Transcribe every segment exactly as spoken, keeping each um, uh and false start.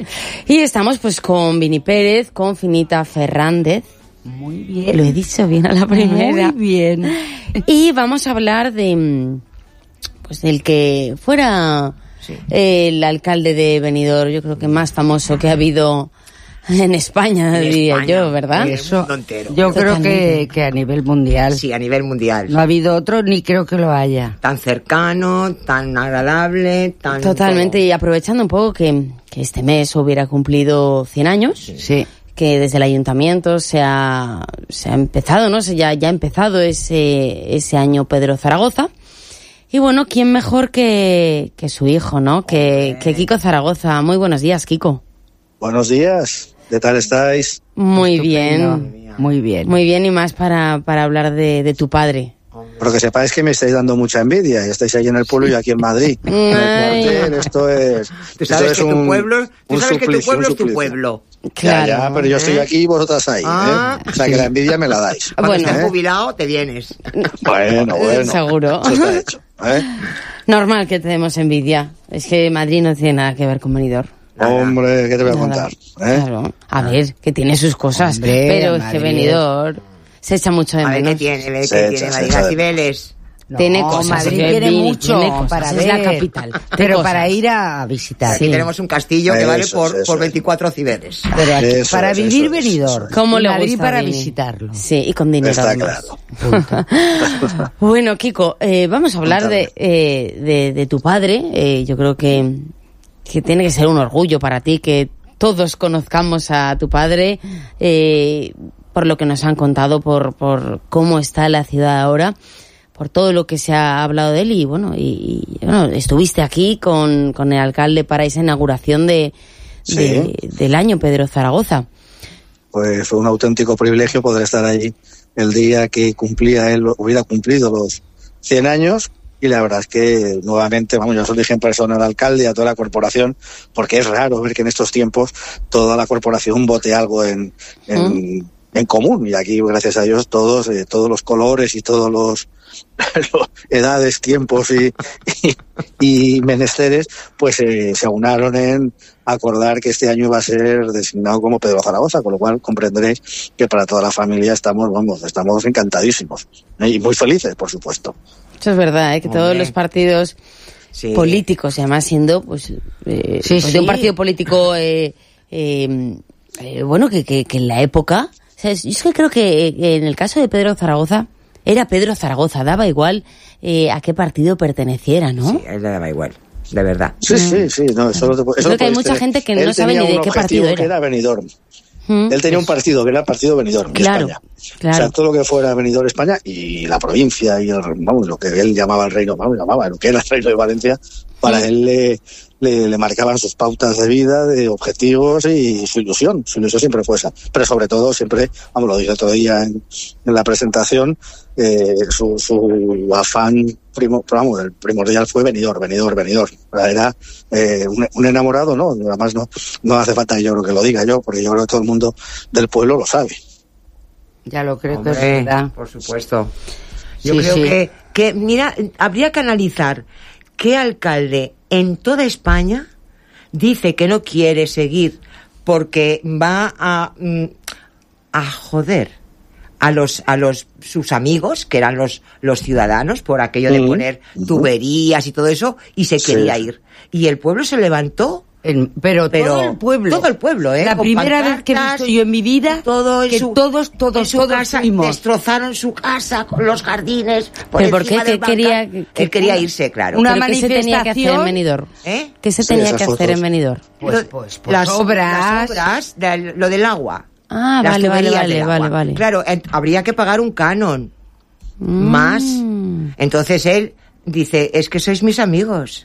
Y estamos pues con Vini Pérez, con Finita Fernández. Muy bien. Lo he dicho bien a la primera. Muy bien. Y vamos a hablar de, pues del que fuera sí. el alcalde de Benidorm, yo creo que más famoso que ha habido en España, en diría España, yo, ¿verdad? Eso, yo creo que, que a nivel mundial. Sí, a nivel mundial. No ha habido otro, ni creo que lo haya. Tan cercano, tan agradable, tan... Totalmente, todo. Y aprovechando un poco que, que este mes hubiera cumplido cien años. Sí. sí. Que desde el ayuntamiento se ha, se ha empezado, ¿no? Se ya, ya ha empezado ese, ese año Pedro Zaragoza. Y bueno, ¿quién mejor que, que su hijo, ¿no? Que, que Kiko Zaragoza. Muy buenos días, Kiko. Buenos días. ¿Qué tal estáis? Muy Estupendo. bien. Muy bien. Muy bien, y más para, para hablar de, de tu padre. Pero que sepáis que me estáis dando mucha envidia. Estáis ahí en el pueblo y aquí en Madrid. En el cuartel, esto es... Tú sabes esto que es tu un, pueblo, tú sabes que tu pueblo es tu suplicio. pueblo. Claro. Ya, ya, pero yo estoy aquí y vosotras ahí. Ah, ¿eh? O sea, que la envidia me la dais. Cuando Bueno. estés ¿eh? jubilado, te vienes. Bueno, bueno. Seguro. Eso está hecho. ¿eh? Normal que tenemos envidia. Es que Madrid no tiene nada que ver con Benidorm. Hombre, ¿qué te voy a Nada. contar? ¿eh? Claro. A ver, que tiene sus cosas. Hombre, pero es que Madrid. Benidorm se echa mucho de A ver menos. qué tiene, a ver Se qué echa, tiene. se Madrid echa. Cibeles. No, Tiene cosas. Madrid que tiene Vini, mucho tiene cosas. para Es ver. la capital. Pero Cosas. para ir a visitar. Aquí Sí. tenemos un castillo que vale Eso por, es, eso por es. veinticuatro Cibeles. Pero aquí, Eso para es, vivir eso es, Benidorm. eso es. ¿Cómo Y le Madrid gusta para Vini? visitarlo. Sí, y con dinero. Está además. claro. Bueno, Kiko, eh, vamos a hablar Cuéntame. de, eh, de, de tu padre. Eh, yo creo que, que tiene que ser un orgullo para ti que todos conozcamos a tu padre, eh, por lo que nos han contado, por, por cómo está la ciudad ahora, por todo lo que se ha hablado de él. Y bueno, y, y, bueno, estuviste aquí con, con el alcalde para esa inauguración de, Sí. de del año Pedro Zaragoza. Pues fue un auténtico privilegio poder estar allí el día que cumplía él, hubiera cumplido los cien años. Y la verdad es que nuevamente, vamos, yo os lo dije en persona al alcalde y a toda la corporación, porque es raro ver que en estos tiempos toda la corporación vote algo en, en, mm. en común. Y aquí, gracias a Dios, todos, eh, todos los colores y todos los, los edades, tiempos y, y, y menesteres, pues eh, se aunaron en acordar que este año iba a ser designado como Pedro Zaragoza, con lo cual comprenderéis que para toda la familia estamos, vamos, estamos encantadísimos, ¿eh? Y muy felices, por supuesto. Eso es verdad, ¿eh? Que Hombre. todos los partidos Sí. políticos, y además siendo pues, eh, Sí, pues sí. de un partido político, eh, eh, eh, bueno, que, que, que en la época, o sea, es, yo es que creo que eh, en el caso de Pedro Zaragoza, era Pedro Zaragoza, daba igual eh, a qué partido perteneciera, ¿no? Sí, a él le daba igual, de verdad. Sí, sí, sí, no, eso, eso Creo lo que hay podéis mucha tener. gente que Él no sabe tenía ni de un qué objetivo partido que era. era Benidorm. Mm. Él tenía un partido que era el partido Benidorm, de Claro, España. claro. O sea, todo lo que fuera Benidorm España y la provincia y el, vamos, lo que él llamaba el reino, vamos, llamaba lo que era el reino de Valencia, para Sí. él le, le, le marcaban sus pautas de vida, de objetivos y su ilusión. Su ilusión siempre fue esa. Pero sobre todo, siempre, vamos, lo dije otro día en, en la presentación, eh, su, su afán primo, vamos, el primordial fue Benidorm, Benidorm, Benidorm. Era eh, un, un enamorado, ¿no? Además no, no hace falta que yo creo que lo diga yo, porque yo creo que todo el mundo del pueblo lo sabe. Ya lo creo Hombre, que es verdad. por supuesto. Yo Sí, creo sí. que, que, mira, habría que analizar qué alcalde en toda España dice que no quiere seguir porque va a, mm, a joder a los a los sus amigos, que eran los los ciudadanos, por aquello de Mm. poner tuberías y todo eso, y se Sí. quería ir. Y el pueblo se levantó. El- pero, Pero todo el pueblo. todo el pueblo, ¿eh? La Con primera vez que he pancartas, visto yo en mi vida todo en que su, todos, todos, en su todos casa, fuimos. destrozaron su casa con los jardines. Por ¿Pero por encima qué? del ¿Qué quería- bancal. qué- Él quería una- irse, claro. una ¿Pero qué se tenía que hacer en manifestación? Benidorm? ¿Eh? ¿Qué se Sí, tenía esas que hacer fotos. en Benidorm? Pues, Lo- pues, pues las obras. las obras, de- lo del agua. Ah, Las vale, vale, tuberías vale, del agua. vale, vale. Claro, en- habría que pagar un canon. Mm. Más. Entonces él dice, es que sois mis amigos.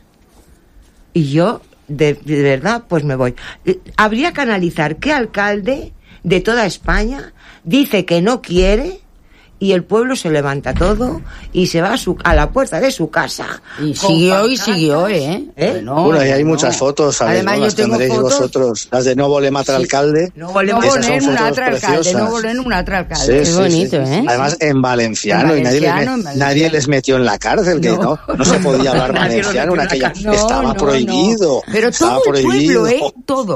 Y yo, de, de verdad, pues me voy. Eh, Habría que analizar qué alcalde de toda España dice que no quiere y el pueblo se levanta todo y se va a, su, a la puerta de su casa. Y con siguió y pancartas. siguió, ¿eh? ¿Eh? Bueno, Bueno, y hay no. muchas fotos, ¿sabes? Además, ¿no? yo Las tengo tendréis fotos. vosotros. Las de no volem altre alcalde. No No volvemos Esas volen son un fotos altre alcalde, preciosas. no volen un altre alcalde. Sí, Qué sí, bonito, sí, ¿eh? sí. Además, en valenciano, En y nadie, valenciano, le, en me- valenciano. nadie les metió en la cárcel, que no, No. no se podía hablar Nadie los valenciano en metió en la aquella... cárcel. No, estaba no, prohibido. no. Pero estaba todo el prohibido. pueblo, ¿eh? Todo.